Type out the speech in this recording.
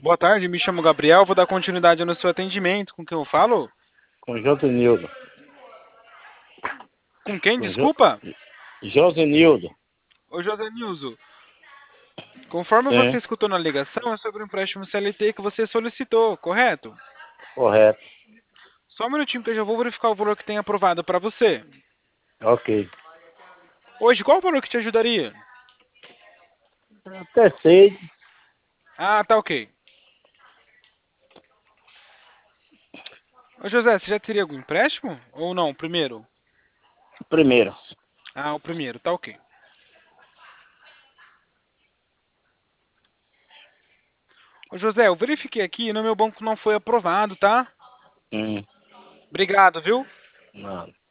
Boa tarde, me chamo Gabriel, vou dar continuidade no seu atendimento. Com quem eu falo? Com Josenildo. Com quem, Com desculpa? Josenildo. Ô José Nilzo, conforme você Sim, escutou na ligação, é sobre o empréstimo CLT que você solicitou, correto? correto. Só um minutinho que eu já vou verificar o valor que tem aprovado para você. Ok. Hoje, qual o valor que te ajudaria? Até sei. Ah, tá ok. Ô José, você já teria algum empréstimo? Ou não, o primeiro? Primeiro. Ah, o primeiro, tá ok. Ô José, eu verifiquei aqui e no meu banco não foi aprovado, tá? Hum, Obrigado, viu? não.